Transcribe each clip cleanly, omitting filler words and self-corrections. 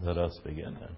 Let us begin then.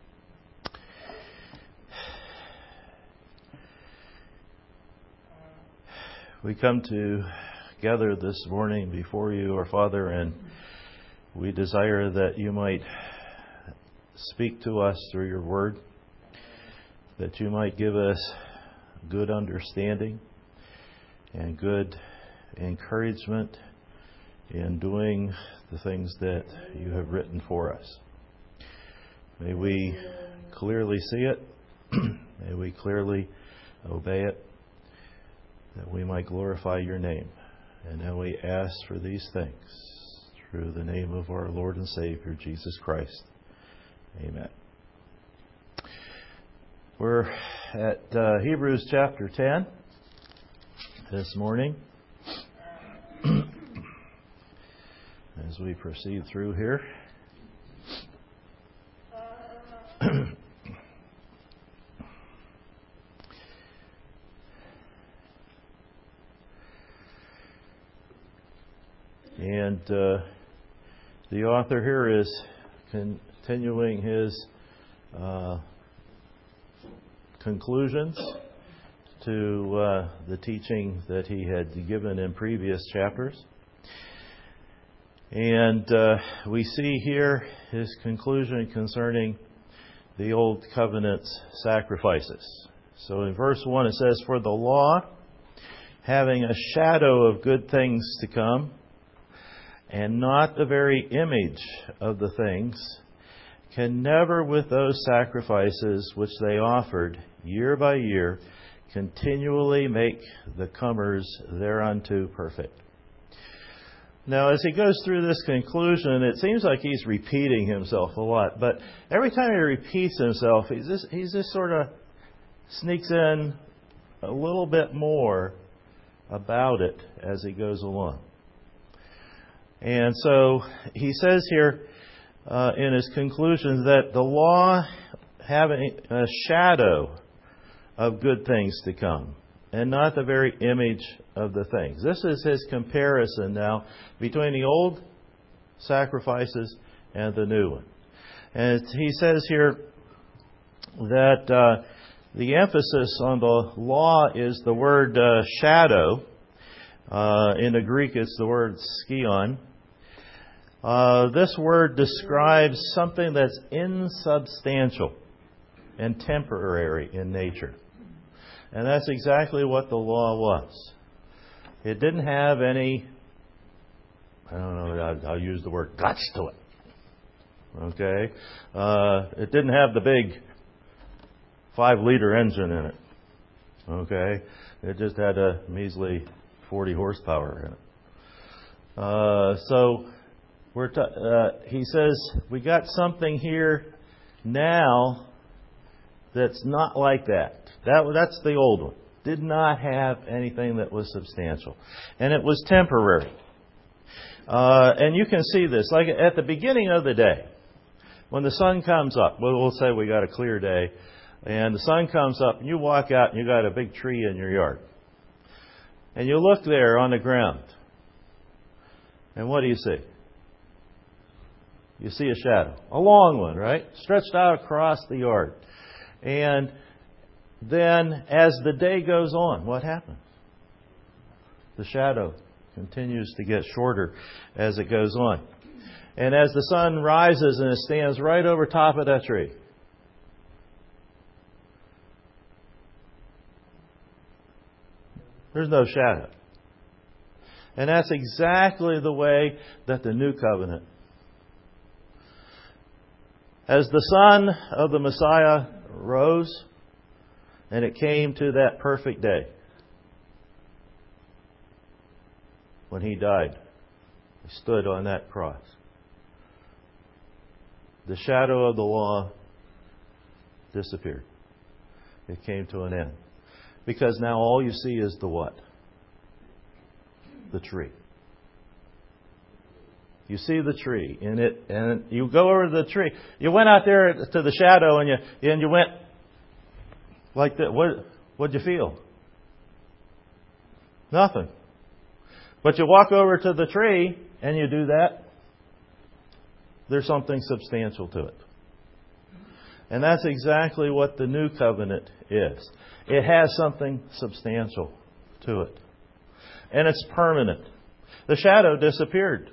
We come together this morning before you, our Father, and we desire that you might speak to us through your word, that you might give us good understanding and good encouragement in doing the things that you have written for us. May we clearly see it. May we clearly obey it, that we might glorify your name. And now we ask for these things through the name of our Lord and Savior, Jesus Christ. Amen. We're at Hebrews chapter 10 this morning. As we proceed through here. And the author here is continuing his conclusions to the teaching that he had given in previous chapters. And we see here his conclusion concerning the Old Covenant's sacrifices. So in verse 1 it says, "For the law, having a shadow of good things to come, and not the very image of the things, can never with those sacrifices which they offered year by year continually make the comers thereunto perfect." Now, as he goes through this conclusion, it seems like he's repeating himself a lot. But every time he repeats himself, he just sort of sneaks in a little bit more about it as he goes along. And so he says here in his conclusion that the law having a shadow of good things to come, and not the very image of the things. This is his comparison now between the old sacrifices and the new one. And he says here that the emphasis on the law is the word shadow. In the Greek, it's the word skion. This word describes something that's insubstantial and temporary in nature. And that's exactly what the law was. It didn't have any, I'll use the word guts to it. Okay? It didn't have the big 5-liter engine in it. Okay? It just had a measly 40 horsepower in it. So he says, we got something here now that's not like that. That's the old one. Did not have anything that was substantial. And it was temporary. And you can see this. Like at the beginning of the day, when the sun comes up, we'll say we got a clear day, and the sun comes up, and you walk out and you got a big tree in your yard. And you look there on the ground. And what do you see? You see a shadow. A long one, right? Stretched out across the yard. And then as the day goes on, what happens? The shadow continues to get shorter as it goes on. And as the sun rises and it stands right over top of that tree, there's no shadow. And that's exactly the way that the new covenant. As the sun of the Messiah rose, and it came to that perfect day when he died, he stood on that cross. The shadow of the law disappeared. It came to an end. Because now all you see is the what? The tree. You see the tree in it, and you go over to the tree. You went out there to the shadow, and you went like that. What'd you feel? Nothing. But you walk over to the tree, and you do that. There's something substantial to it. And that's exactly what the new covenant is. It has something substantial to it. And it's permanent. The shadow disappeared.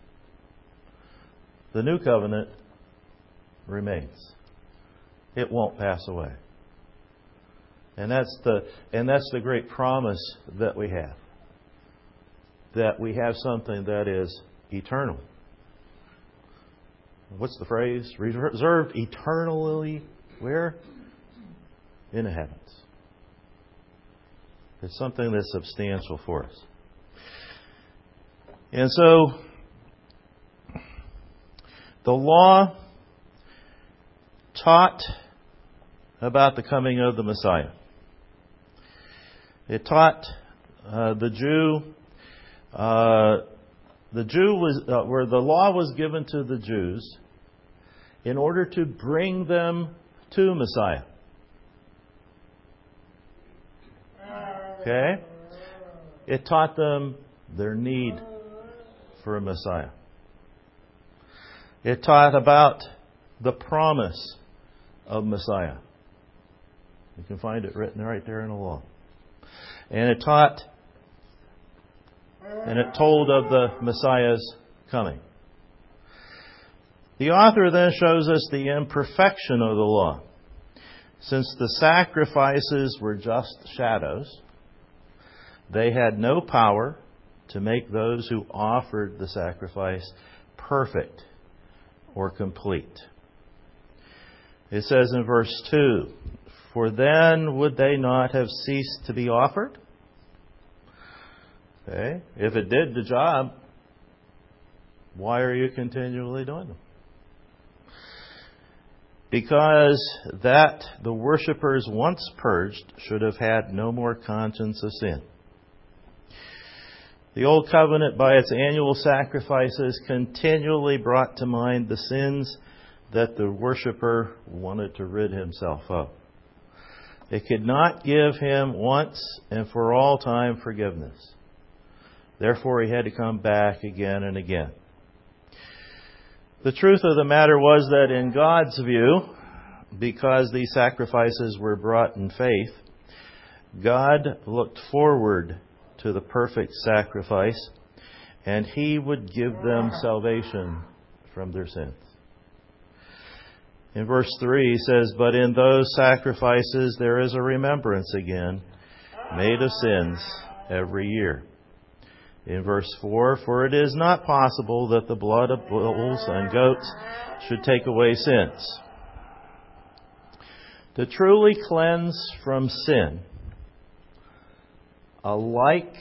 The new covenant remains. It won't pass away. And that's the great promise that we have. That we have something that is eternal. What's the phrase? Reserved eternally where? In the heavens. It's something that's substantial for us. And so, the law taught about the coming of the Messiah. It taught the Jew was where the law was given to the Jews in order to bring them to Messiah. Okay? It taught them their need for a Messiah. It taught about the promise of Messiah. You can find it written right there in the law. And it taught and it told of the Messiah's coming. The author then shows us the imperfection of the law. Since the sacrifices were just shadows, they had no power to make those who offered the sacrifice perfect or complete. It says in verse 2, "For then would they not have ceased to be offered?" Okay. If it did the job, why are you continually doing them? Because that the worshippers once purged should have had no more conscience of sin. The Old Covenant, by its annual sacrifices, continually brought to mind the sins that the worshipper wanted to rid himself of. It could not give him once and for all time forgiveness. Therefore, he had to come back again and again. The truth of the matter was that in God's view, because these sacrifices were brought in faith, God looked forward to the perfect sacrifice, and He would give them salvation from their sins. In verse 3, he says, "But in those sacrifices there is a remembrance again, made of sins every year." In verse 4, "For it is not possible that the blood of bulls and goats should take away sins." To truly cleanse from sin, a like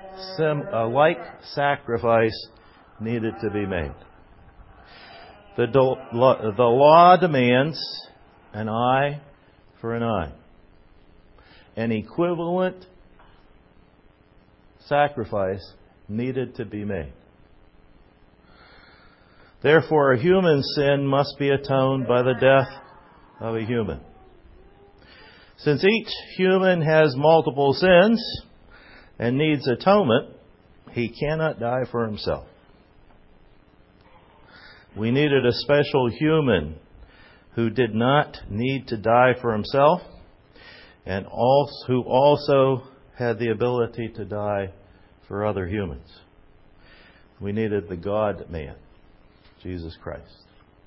sacrifice needed to be made. The law demands an eye for an eye. An equivalent sacrifice needed to be made. Therefore, a human sin must be atoned by the death of a human. Since each human has multiple sins and needs atonement, he cannot die for himself. We needed a special human who did not need to die for himself and who also had the ability to die for other humans. We needed the God-man, Jesus Christ.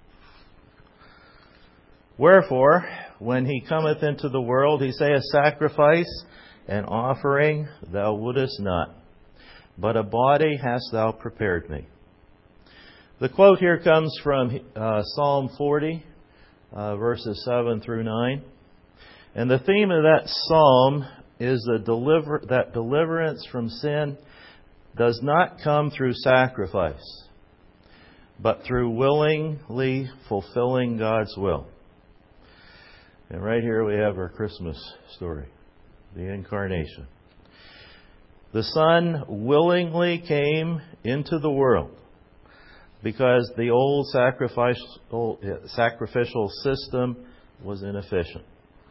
"Wherefore, when he cometh into the world, he saith, Sacrifice and offering thou wouldest not, but a body hast thou prepared me." The quote here comes from Psalm 40, verses 7 through 9. And the theme of that psalm is that deliverance from sin does not come through sacrifice, but through willingly fulfilling God's will. And right here we have our Christmas story, the Incarnation. The Son willingly came into the world because the old sacrificial system was inefficient.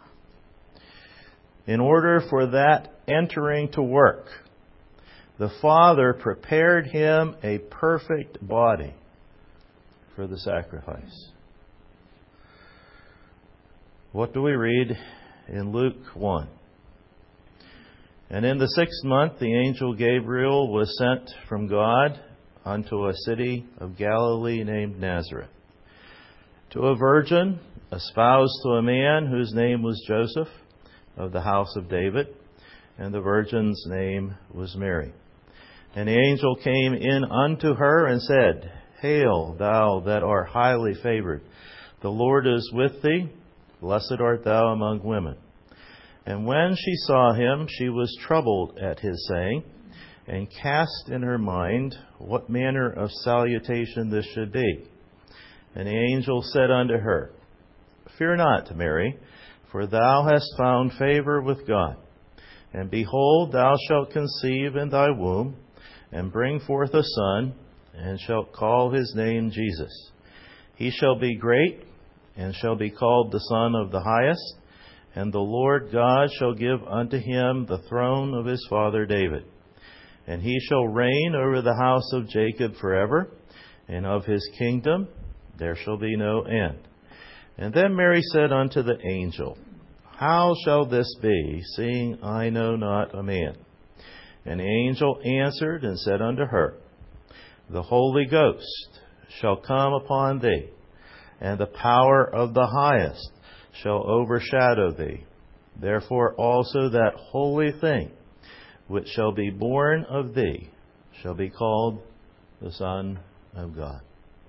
In order for that entering to work, the Father prepared Him a perfect body for the sacrifice. What do we read in Luke 1? And in the 6th month, the angel Gabriel was sent from God unto a city of Galilee named Nazareth, to a virgin espoused to a man whose name was Joseph, of the house of David, and the virgin's name was Mary. And the angel came in unto her and said, Hail, thou that art highly favored, the Lord is with thee, blessed art thou among women. And when she saw him, she was troubled at his saying, and cast in her mind what manner of salutation this should be. And the angel said unto her, Fear not, Mary, for thou hast found favor with God. And behold, thou shalt conceive in thy womb, and bring forth a son, and shalt call his name Jesus. He shall be great, and shall be called the Son of the Highest. And the Lord God shall give unto him the throne of his father David. And he shall reign over the house of Jacob forever, and of his kingdom there shall be no end. And then Mary said unto the angel, How shall this be, seeing I know not a man? And the angel answered and said unto her, The Holy Ghost shall come upon thee, and the power of the Highest shall overshadow thee. Therefore also that holy thing which shall be born of thee shall be called the Son of God.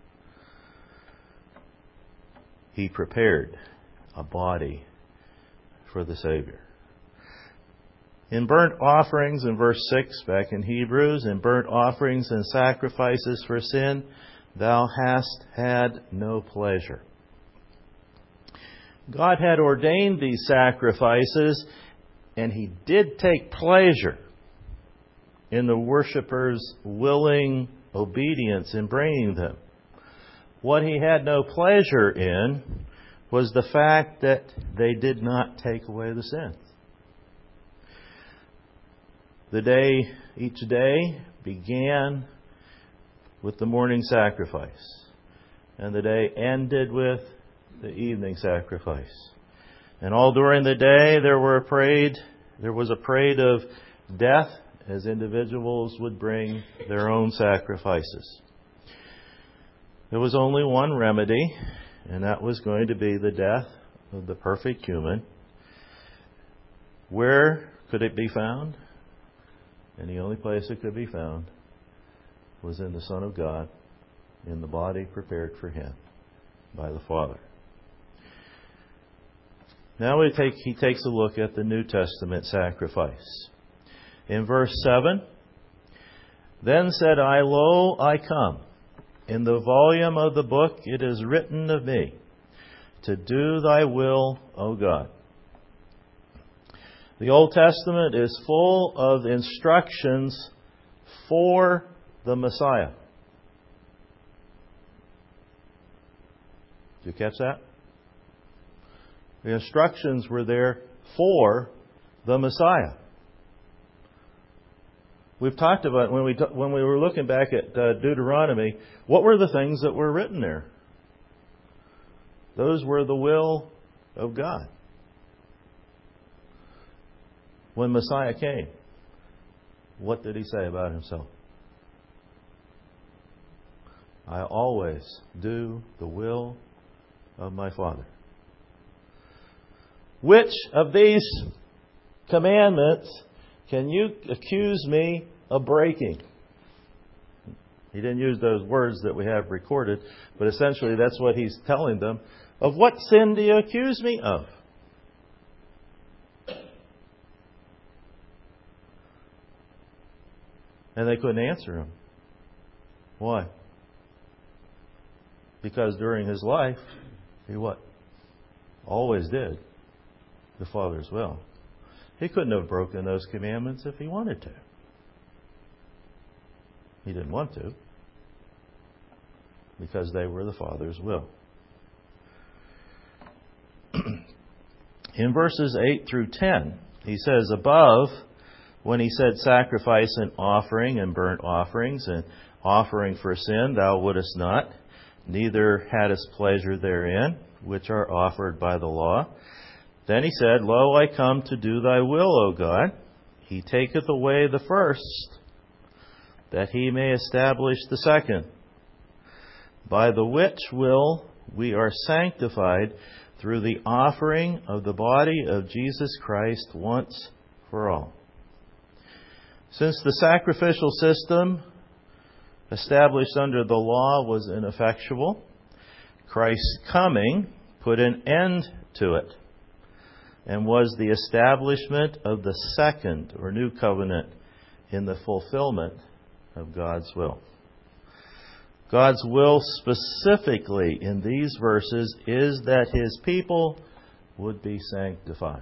He prepared a body for the Savior. In burnt offerings, in verse 6 back in Hebrews, in burnt offerings and sacrifices for sin, thou hast had no pleasure. God had ordained these sacrifices, and He did take pleasure in the worshipers' willing obedience in bringing them. What He had no pleasure in was the fact that they did not take away the sins. Each day began with the morning sacrifice, and the day ended with the evening sacrifice. And all during the day there was a parade of death as individuals would bring their own sacrifices. There was only one remedy, and that was going to be the death of the perfect human. Where could it be found? And the only place it could be found was in the Son of God, in the body prepared for Him by the Father. Now he takes a look at the New Testament sacrifice. In verse 7, Then said I, Lo, I come. In the volume of the book it is written of me, to do thy will, O God. The Old Testament is full of instructions for the Messiah. Did you catch that? The instructions were there for the Messiah. We've talked about when we were looking back at Deuteronomy, what were the things that were written there? Those were the will of God. When Messiah came, what did He say about Himself? I always do the will of my Father. Which of these commandments can you accuse me of breaking? He didn't use those words that we have recorded, but essentially that's what He's telling them. Of what sin do you accuse me of? And they couldn't answer Him. Why? Because during His life, He what? Always did the Father's will. He couldn't have broken those commandments if He wanted to. He didn't want to, because they were the Father's will. In verses 8 through 10, he says, above, when he said sacrifice and offering and burnt offerings and offering for sin, thou wouldest not. neither hadst pleasure therein, which are offered by the law. Then he said, Lo, I come to do thy will, O God. He taketh away the first, that he may establish the second. By the which will we are sanctified through the offering of the body of Jesus Christ once for all. Since the sacrificial system established under the law was ineffectual, Christ's coming put an end to it and was the establishment of the second or new covenant in the fulfillment of God's will. God's will specifically in these verses is that His people would be sanctified.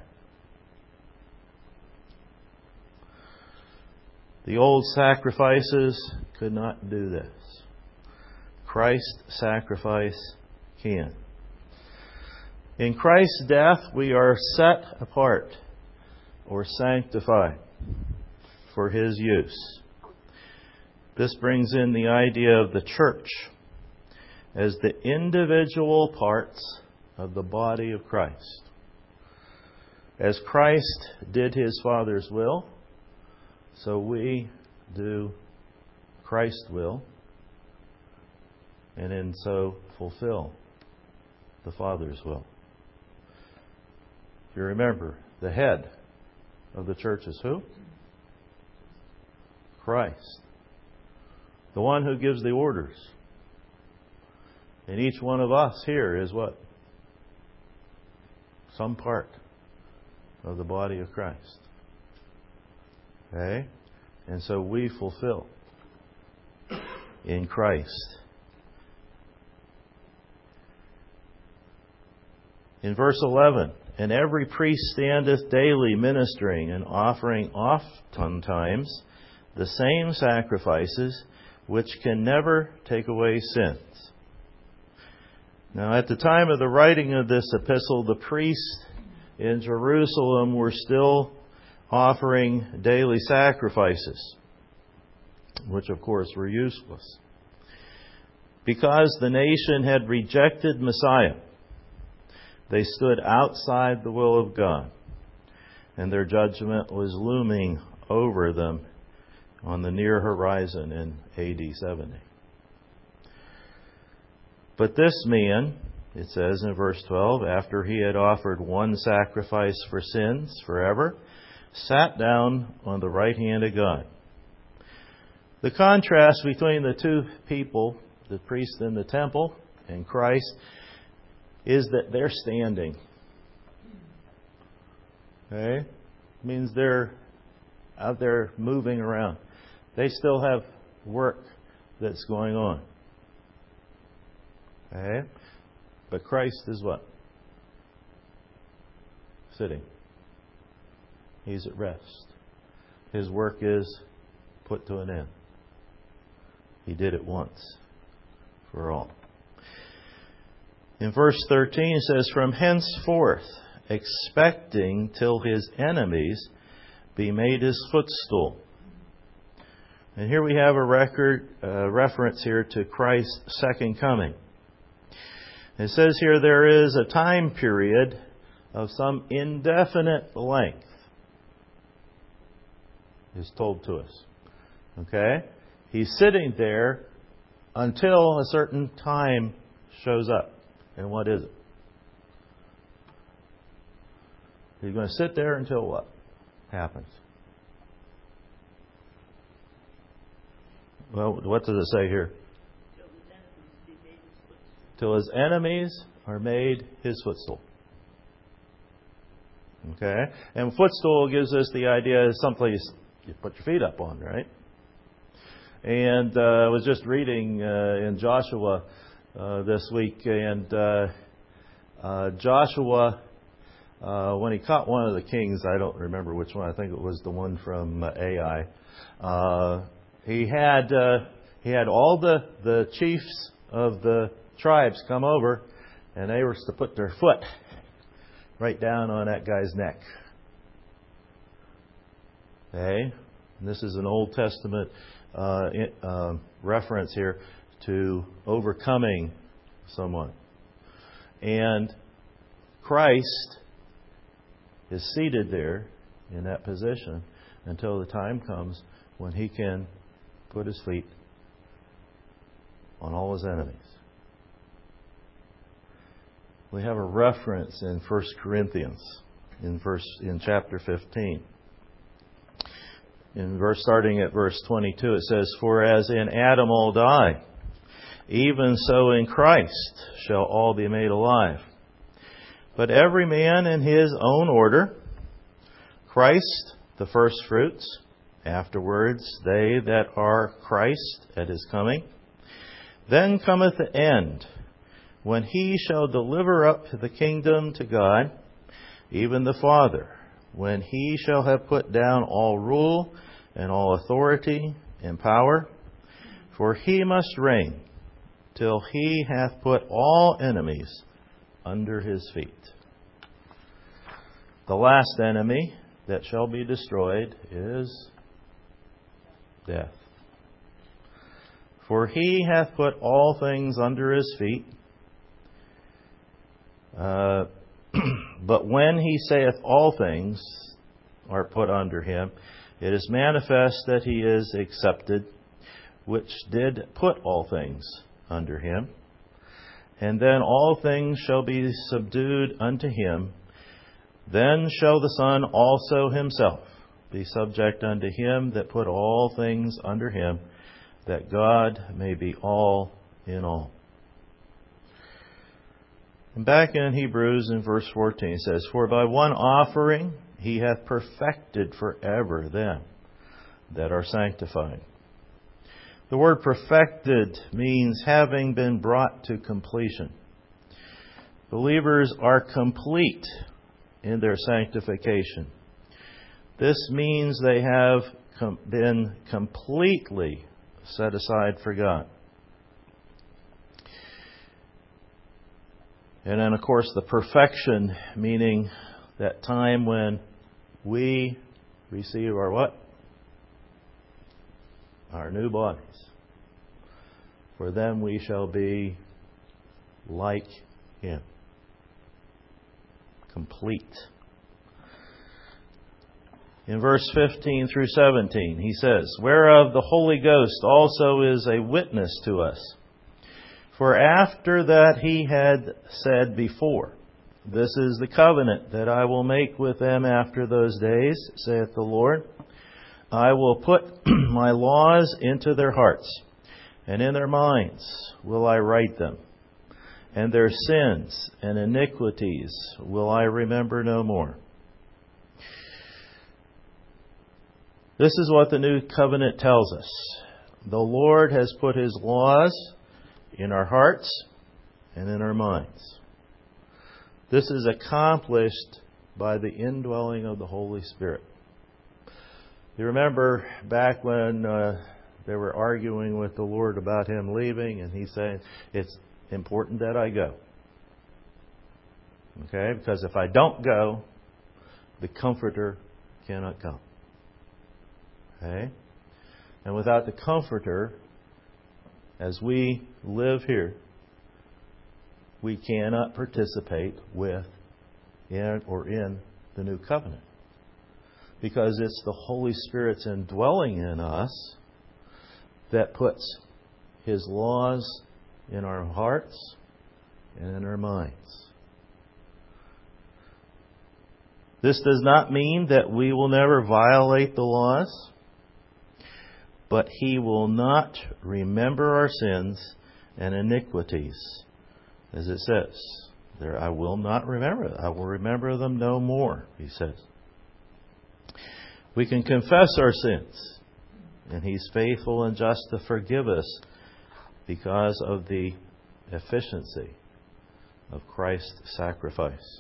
The old sacrifices could not do this. Christ's sacrifice can. In Christ's death, we are set apart or sanctified for His use. This brings in the idea of the church as the individual parts of the body of Christ. As Christ did His Father's will, so we do Christ's will, and in so fulfill the Father's will. If you remember, the head of the church is who? Christ. The one who gives the orders. And each one of us here is what? Some part of the body of Christ. Okay? And so we fulfill in Christ. In verse 11, and every priest standeth daily ministering and offering oftentimes the same sacrifices, which can never take away sins. Now, at the time of the writing of this epistle, the priests in Jerusalem were still offering daily sacrifices, which of course were useless. Because the nation had rejected Messiah, they stood outside the will of God, and their judgment was looming over them on the near horizon in AD 70. But this man, it says in verse 12, after he had offered one sacrifice for sins forever, sat down on the right hand of God. The contrast between the two people, the priest in the temple and Christ, is that they're standing. Okay? It means they're out there moving around. They still have work that's going on. Okay? But Christ is what? Sitting. He's at rest. His work is put to an end. He did it once for all. In verse 13 it says, From henceforth, expecting till His enemies be made His footstool. And here we have a reference here to Christ's second coming. It says here there is a time period of some indefinite length, is told to us. Okay? He's sitting there until a certain time shows up. And what is it? He's going to sit there until what happens? Well, what does it say here? Till His enemies are made His footstool. Okay? And footstool gives us the idea of someplace you put your feet up on, right? And I was just reading in Joshua this week, and Joshua, when he caught one of the kings, I don't remember which one, I think it was the one from Ai, he had all the chiefs of the tribes come over, and they were to put their foot right down on that guy's neck. Okay? And this is an Old Testament reference here to overcoming someone. And Christ is seated there in that position until the time comes when He can put His feet on all His enemies. We have a reference in 1 Corinthians in chapter 15. Starting at verse 22, it says, "For as in Adam all die, even so in Christ shall all be made alive. But every man in his own order, Christ the firstfruits, afterwards they that are Christ at His coming. Then cometh the end, when He shall deliver up the kingdom to God, even the Father, when He shall have put down all rule and all authority and power. For He must reign till He hath put all enemies under His feet." The last enemy that shall be destroyed is death. For He hath put all things under His feet. But when He saith all things are put under Him, it is manifest that He is accepted, which did put all things under Him. And then all things shall be subdued unto Him. Then shall the Son also Himself be subject unto Him that put all things under Him, that God may be all in all. And back in Hebrews in verse 14 it says, "For by one offering He hath perfected forever them that are sanctified." The word perfected means having been brought to completion. Believers are complete in their sanctification. This means they have been completely set aside for God. And then, of course, the perfection, meaning that time when we receive our what? Our new bodies. For them we shall be like Him. Complete. In verse 15 through 17, he says, "Whereof the Holy Ghost also is a witness to us. For after that He had said before, This is the covenant that I will make with them after those days, saith the Lord. I will put my laws into their hearts, and in their minds will I write them. And their sins and iniquities will I remember no more." This is what the new covenant tells us. The Lord has put His laws in our hearts and in our minds. This is accomplished by the indwelling of the Holy Spirit. You remember back when they were arguing with the Lord about Him leaving, and He said, "It's important that I go." Okay? Because if I don't go, the Comforter cannot come. Okay? And without the Comforter, as we live here, we cannot participate with in the new covenant. Because it's the Holy Spirit's indwelling in us that puts His laws in our hearts and in our minds. This does not mean that we will never violate the laws, but He will not remember our sins and iniquities. As it says, there, I will not remember. I will remember them no more, He says. We can confess our sins, and He's faithful and just to forgive us because of the efficiency of Christ's sacrifice.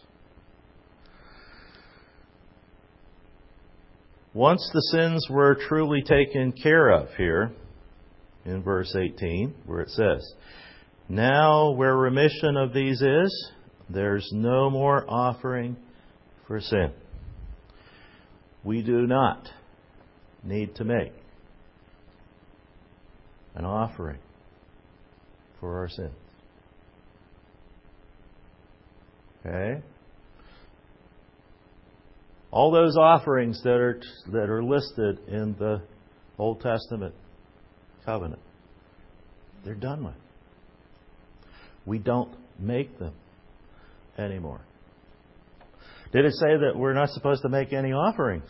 Once the sins were truly taken care of here, in verse 18, where it says, "Now where remission of these is, there's no more offering for sin." We do not need to make an offering for our sins. Okay? All those offerings that are listed in the Old Testament covenant, they're done with. We don't make them anymore. Did it say that we're not supposed to make any offerings?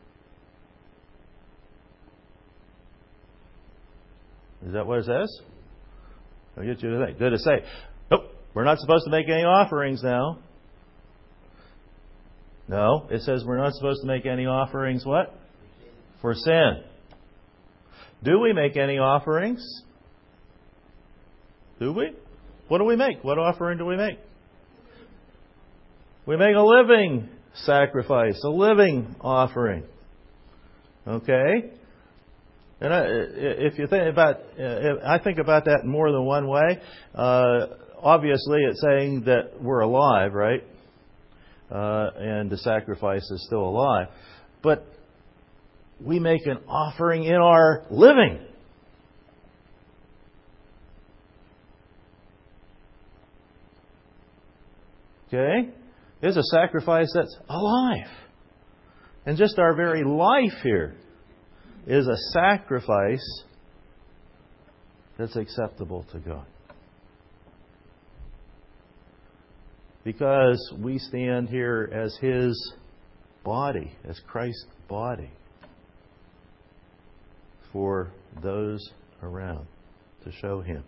Is that what it says? I'll get you to think. Did it say, nope, we're not supposed to make any offerings now? No, it says we're not supposed to make any offerings, what? For sin. Do we make any offerings? Do we? What do we make? What offering do we make? We make a living sacrifice, a living offering. Okay? And if you think about, I think about that in more than one way. Obviously, it's saying that we're alive, right? And the sacrifice is still alive. But we make an offering in our living. Okay? It's a sacrifice that's alive. And just our very life here is a sacrifice that's acceptable to God. Because we stand here as His body, as Christ's body, for those around, to show Him.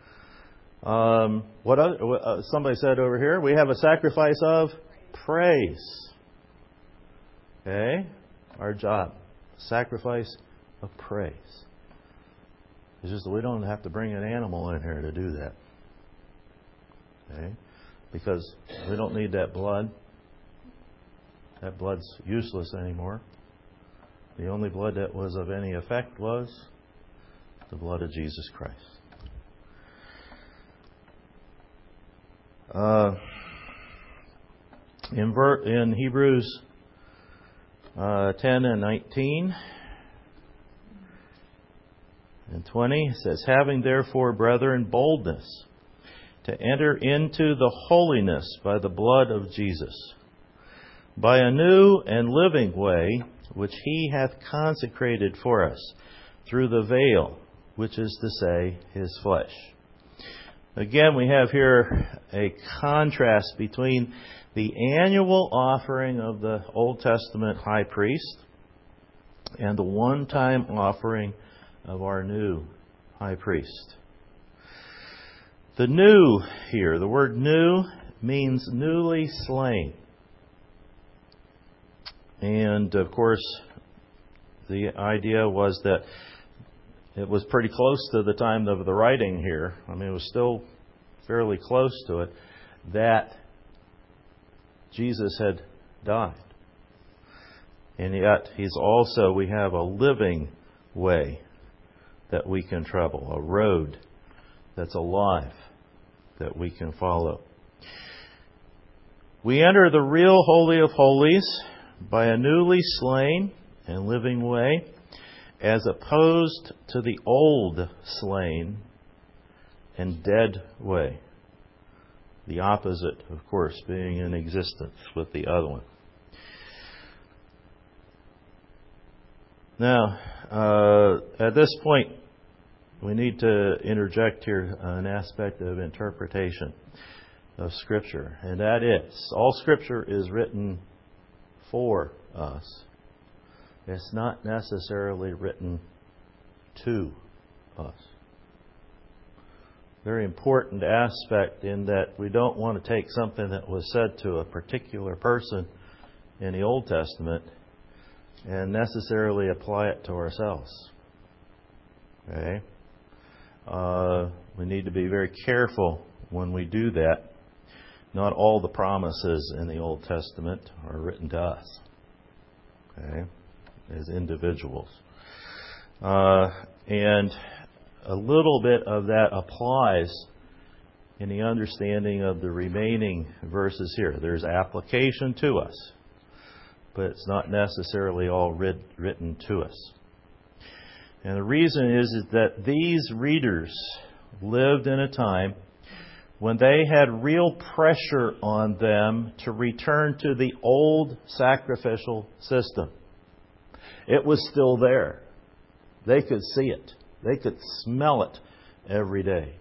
Somebody said over here, we have a sacrifice of praise. Okay? Our job. Sacrifice of praise. It's just that we don't have to bring an animal in here to do that. Okay? Because we don't need that blood. That blood's useless anymore. The only blood that was of any effect was the blood of Jesus Christ. In Hebrews 10 and 19 and 20, it says, having therefore, brethren, boldness to enter into the holiness by the blood of Jesus, by a new and living way, which He hath consecrated for us through the veil, which is to say, His flesh. Again, we have here a contrast between the annual offering of the Old Testament high priest and the one-time offering of our new high priest. The new here, the word new, means newly slain. And, of course, the idea was that it was pretty close to the time of the writing here. I mean, it was still fairly close to it, that Jesus had died. And yet, we have a living way that we can travel, a road that's alive that we can follow. We enter the real Holy of Holies by a newly slain and living way, as opposed to the old slain and dead way. The opposite, of course, being in existence with the other one. Now, at this point, we need to interject here an aspect of interpretation of Scripture, and that is, all Scripture is written for us. It's not necessarily written to us. Very important aspect in that we don't want to take something that was said to a particular person in the Old Testament and necessarily apply it to ourselves. Okay? We need to be very careful when we do that. Not all the promises in the Old Testament are written to us. Okay? As individuals. And a little bit of that applies in the understanding of the remaining verses here. There's application to us, but it's not necessarily all written to us. And the reason is that these readers lived in a time when they had real pressure on them to return to the old sacrificial system. It was still there. They could see it. They could smell it every day.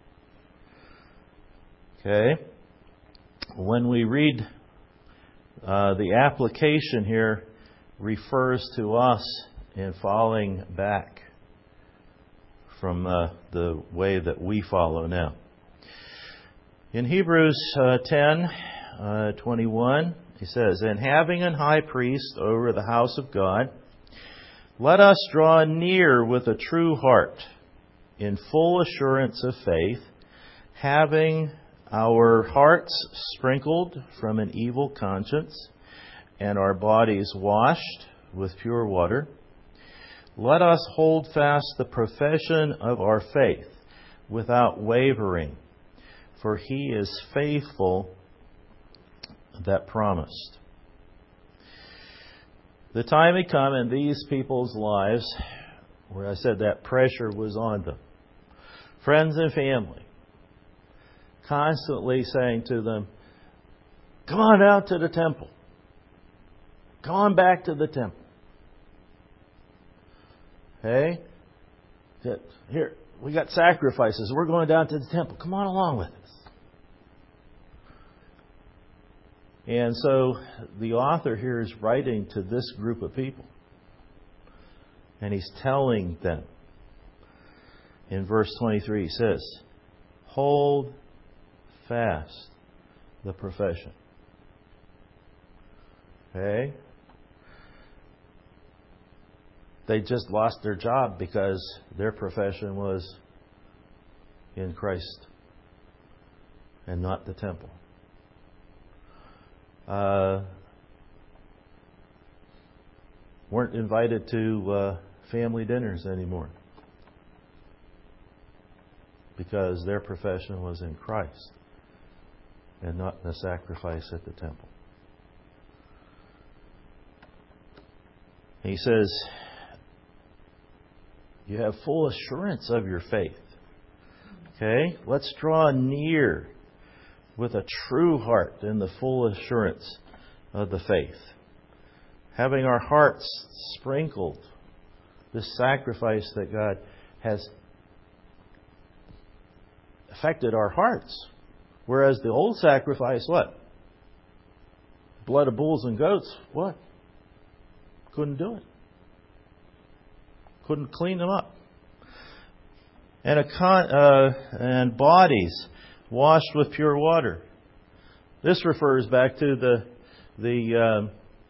Okay? When we read the application here refers to us in falling back from the way that we follow now. In Hebrews 10:21, he says, "And having an high priest over the house of God, let us draw near with a true heart, in full assurance of faith, having our hearts sprinkled from an evil conscience, and our bodies washed with pure water. Let us hold fast the profession of our faith without wavering, for He is faithful that promised." The time had come in these people's lives where I said that pressure was on them. Friends and family constantly saying to them, "Come on out to the temple. Come on back to the temple. Hey, here, we got sacrifices. We're going down to the temple. Come on along with us." And so the author here is writing to this group of people. And he's telling them, in verse 23, he says, "Hold fast the profession." Okay? They just lost their job because their profession was in Christ and not the temple. Weren't invited to family dinners anymore because their profession was in Christ and not the sacrifice at the temple. He says, you have full assurance of your faith. Okay? Let's draw near with a true heart in the full assurance of the faith. Having our hearts sprinkled, this sacrifice that God has affected our hearts. Whereas the old sacrifice, what? Blood of bulls and goats, what? Couldn't do it. Couldn't clean them up. And bodies washed with pure water. This refers back to the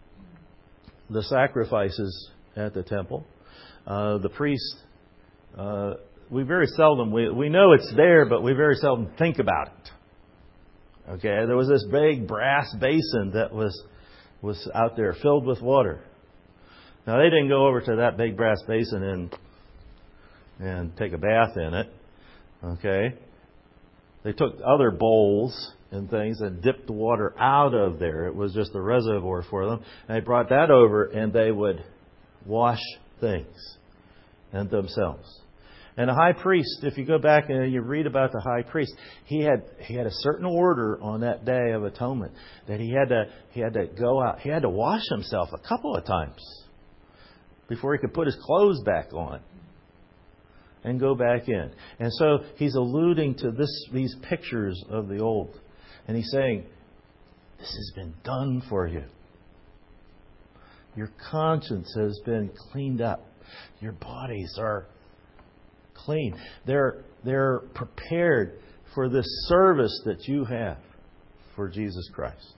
sacrifices at the temple. The priest, we very seldom, we know it's there, but we very seldom think about it. Okay, there was this big brass basin that was out there filled with water. Now they didn't go over to that big brass basin and take a bath in it. Okay, they took other bowls and things and dipped the water out of there. It was just a reservoir for them. And they brought that over and they would wash things and themselves. And the high priest, if you go back and you read about the high priest, he had a certain order on that day of atonement that he had to go out. He had to wash himself a couple of times before he could put his clothes back on and go back in. And so he's alluding to these pictures of the old. And he's saying, this has been done for you. Your conscience has been cleaned up. Your bodies are clean. They're prepared for this service that you have for Jesus Christ.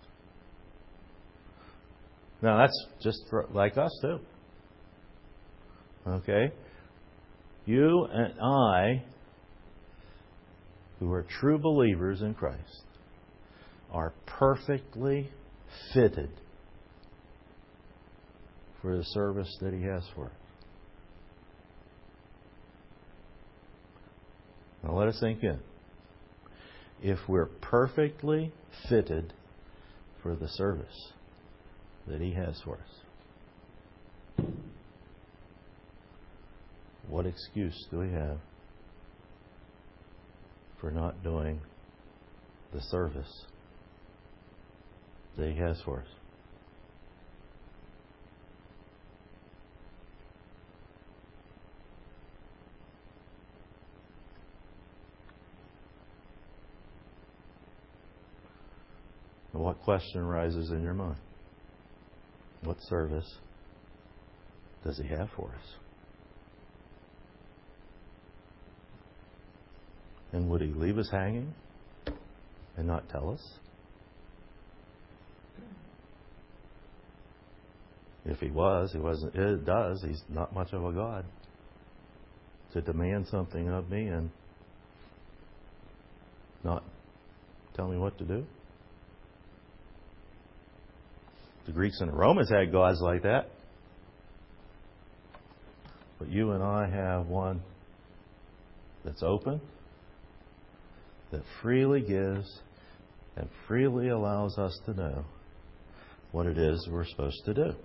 Now that's just like us too. Okay? You and I, who are true believers in Christ, are perfectly fitted for the service that He has for us. Now let us think in. If we're perfectly fitted for the service that He has for us, what excuse do we have for not doing the service that He has for us. And what question arises in your mind? What service does He have for us? And would He leave us hanging and not tell us? If He wasn't. It does. He's not much of a God to demand something of me and not tell me what to do. The Greeks and the Romans had gods like that. But you and I have one that's open, that freely gives and freely allows us to know what it is we're supposed to do.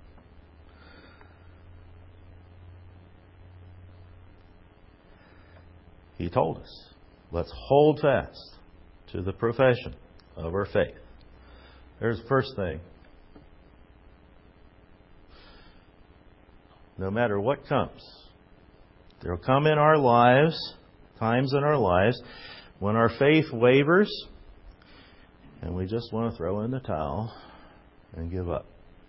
He told us, let's hold fast to the profession of our faith. There's the first thing. No matter what comes, there will come in our lives, times in our lives, when our faith wavers and we just want to throw in the towel and give up.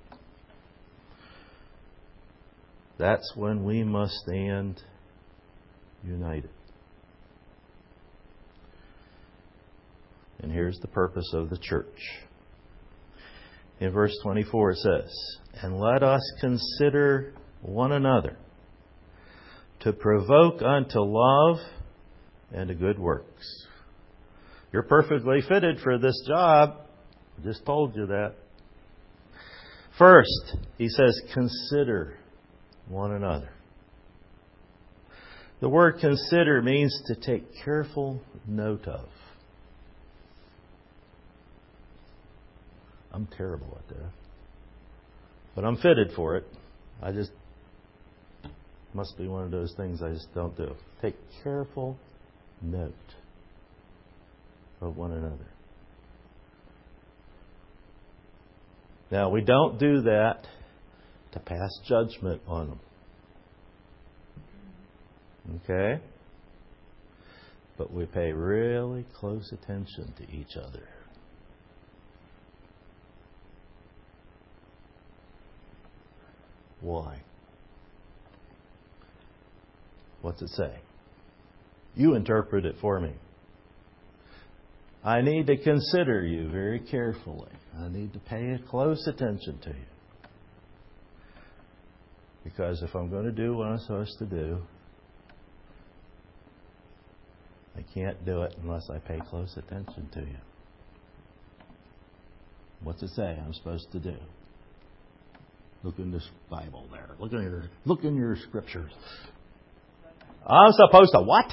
That's when we must stand united. And here's the purpose of the church. In verse 24 it says, "And let us consider one another to provoke unto love and to good works." You're perfectly fitted for this job. I just told you that. First, he says, consider one another. The word consider means to take careful note of. I'm terrible at that. But I'm fitted for it. I just must be one of those things I just don't do. Take careful note of one another. Now, we don't do that to pass judgment on them. Okay? But we pay really close attention to each other. Why? What's it say? You interpret it for me. I need to consider you very carefully. I need to pay close attention to you. Because if I'm going to do what I'm supposed to do, I can't do it unless I pay close attention to you. What's it say I'm supposed to do? Look in this Bible there. Look in your scriptures. I'm supposed to what?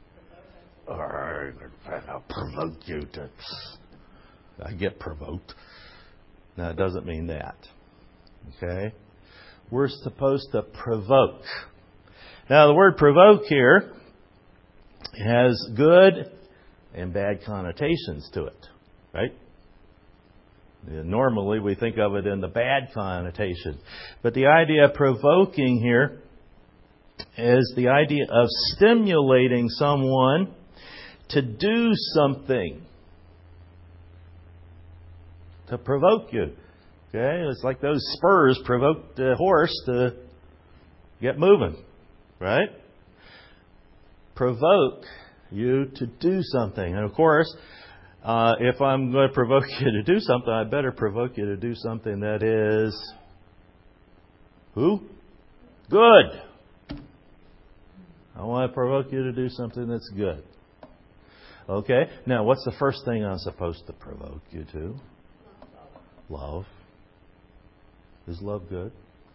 I'll provoke you to. I get provoked. Now, it doesn't mean that. Okay? We're supposed to provoke. Now, the word provoke here has good and bad connotations to it. Right? Normally, we think of it in the bad connotation. But the idea of provoking here is the idea of stimulating someone to do something. To provoke you. Okay? It's like those spurs provoke the horse to get moving. Right? Provoke you to do something. And of course, if I'm going to provoke you to do something, I better provoke you to do something that is who? Good. I want to provoke you to do something that's good. Okay? Now, what's the first thing I'm supposed to provoke you to? Love. Is love good?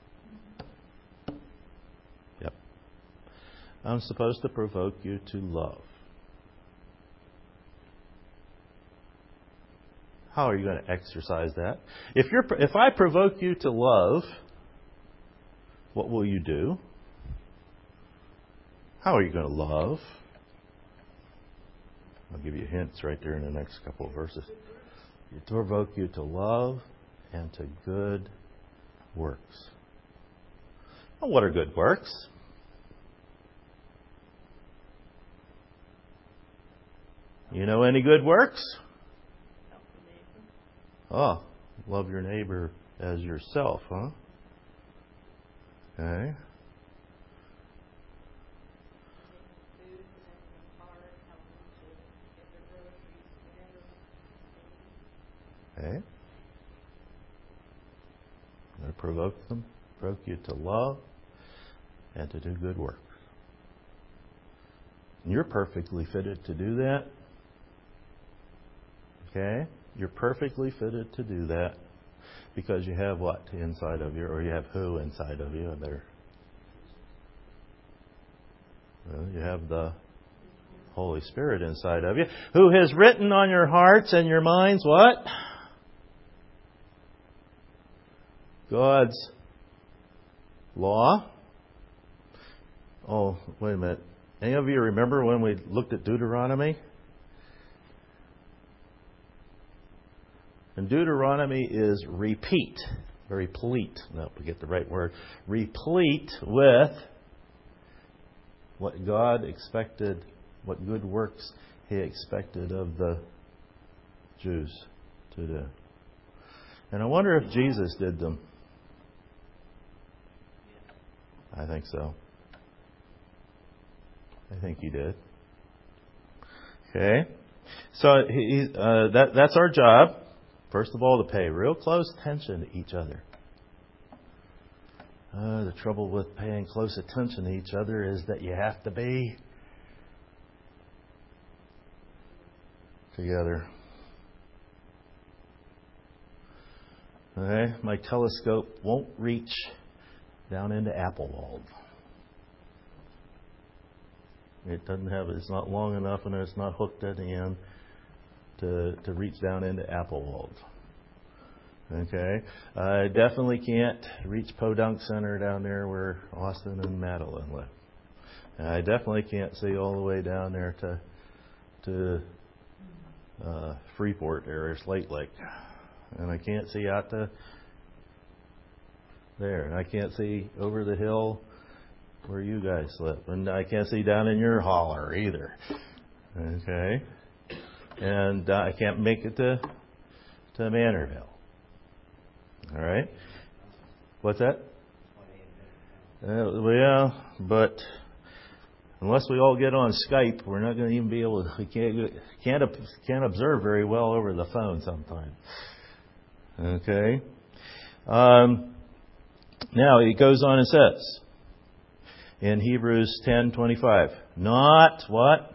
Yep. I'm supposed to provoke you to love. How are you going to exercise that? If I provoke you to love, what will you do? How are you going to love? I'll give you hints right there in the next couple of verses. To provoke you to love and to good works. Well, what are good works? You know any good works? Oh, love your neighbor as yourself, huh? Okay. Okay. I'm going to provoke you to love and to do good works. And you're perfectly fitted to do that. Okay? You're perfectly fitted to do that because you have what inside of you, or you have who inside of you? Well, you have the Holy Spirit inside of you, who has written on your hearts and your minds what? God's law. Oh, wait a minute. Any of you remember when we looked at Deuteronomy? And Deuteronomy is replete. No, we get the right word. Replete with what God expected, what good works He expected of the Jews to do. And I wonder if Jesus did them. I think so. I think He did. Okay. So that's our job. First of all, to pay real close attention to each other. The trouble with paying close attention to each other is that you have to be together. Okay? My telescope won't reach down into Applewald. It's not long enough and it's not hooked at the end to reach down into Applewald. Okay? I definitely can't reach Podunk Center down there where Austin and Madeline live. And I definitely can't see all the way down there to Freeport area, Slate Lake. And I can't see out to there. And I can't see over the hill where you guys live. And I can't see down in your holler either. Okay? And I can't make it to Manorville. All right? What's that? Well, but unless we all get on Skype, we're not going to even be able to. We can't observe very well over the phone sometimes. Okay? Now, it goes on and says in Hebrews 10:25, not what?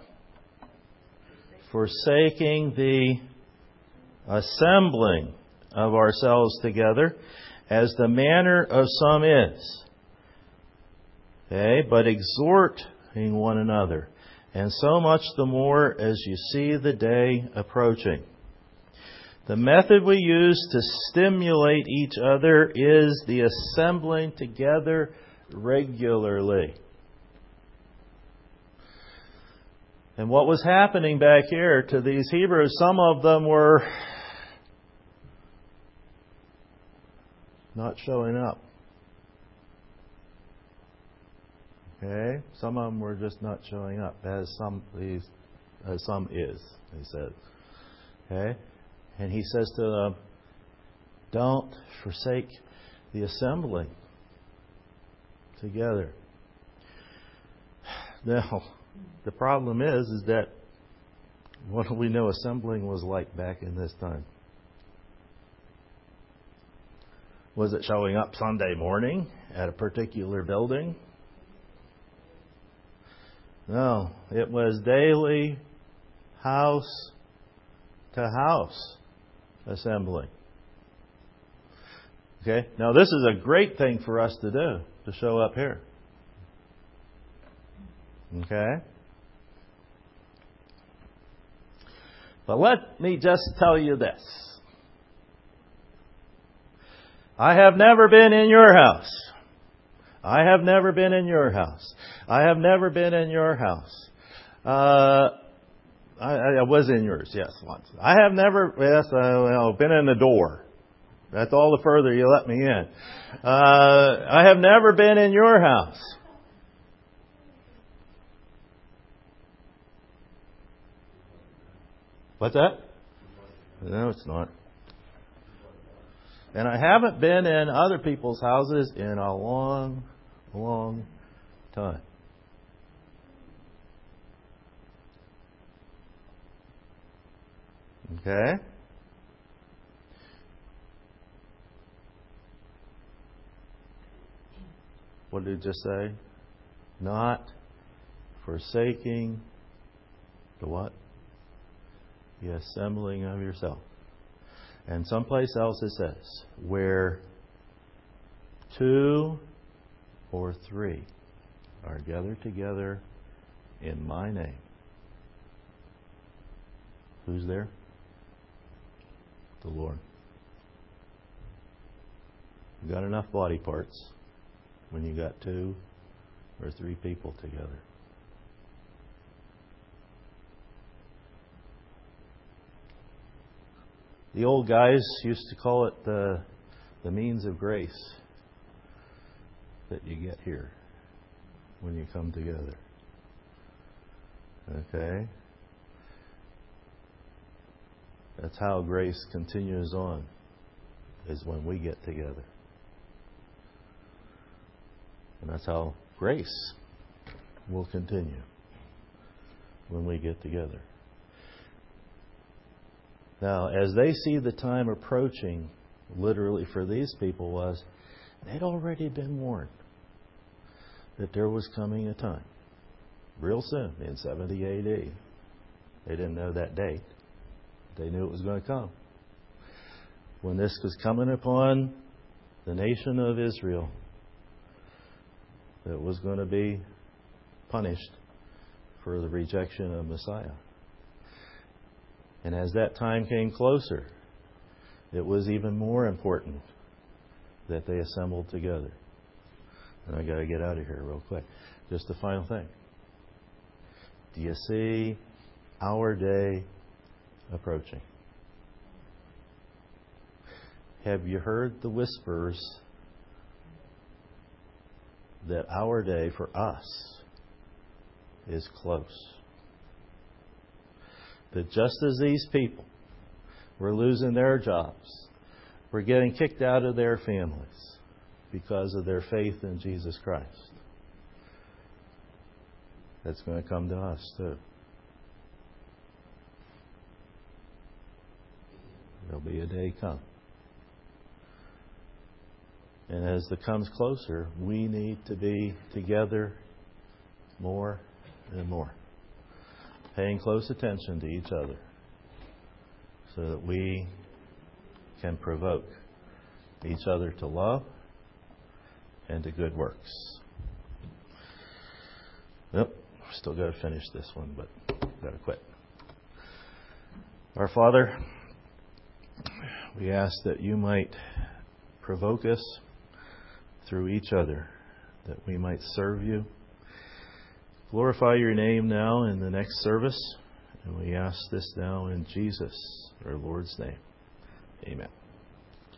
Forsaking the assembling of ourselves together, as the manner of some is. Okay, but exhorting one another, and so much the more as you see the day approaching. The method we use to stimulate each other is the assembling together regularly. And what was happening back here to these Hebrews, some of them were not showing up. Okay? Some of them were just not showing up, as some is, he said. Okay? And he says to them, don't forsake the assembling together. Now, the problem is that what do we know assembling was like back in this time? Was it showing up Sunday morning at a particular building? No, it was daily house to house assembling. Okay, now this is a great thing for us to do, to show up here. Okay? But let me just tell you this. I have never been in your house. I have never been in your house. I have never been in your house. I I was in yours, yes, once. I have never, been in the door. That's all the further you let me in. I have never been in your house. What's that? No, it's not. And I haven't been in other people's houses in a long, long time. Okay? What did it just say? Not forsaking the what? The assembling of yourself. And someplace else it says, where 2 or 3 are gathered together in my name. Who's there? The Lord. You got enough body parts when you got 2 or 3 people together. The old guys used to call it the means of grace that you get here when you come together. Okay? That's how grace continues on, is when we get together. And that's how grace will continue when we get together. Now, as they see the time approaching, literally for these people was, they'd already been warned that there was coming a time, real soon, in 70 A.D. They didn't know that date. They knew it was going to come. When this was coming upon the nation of Israel, that was going to be punished for the rejection of Messiah. And as that time came closer, it was even more important that they assembled together. And I got to get out of here real quick. Just a final thing. Do you see our day approaching? Have you heard the whispers that our day for us is close? That just as these people were losing their jobs, were getting kicked out of their families because of their faith in Jesus Christ, that's going to come to us too. There'll be a day come. And as it comes closer, we need to be together more and more, paying close attention to each other so that we can provoke each other to love and to good works. Yep, still got to finish this one, but got to quit. Our Father, we ask that you might provoke us through each other, that we might serve you. Glorify your name now in the next service, and we ask this now in Jesus, our Lord's name. Amen.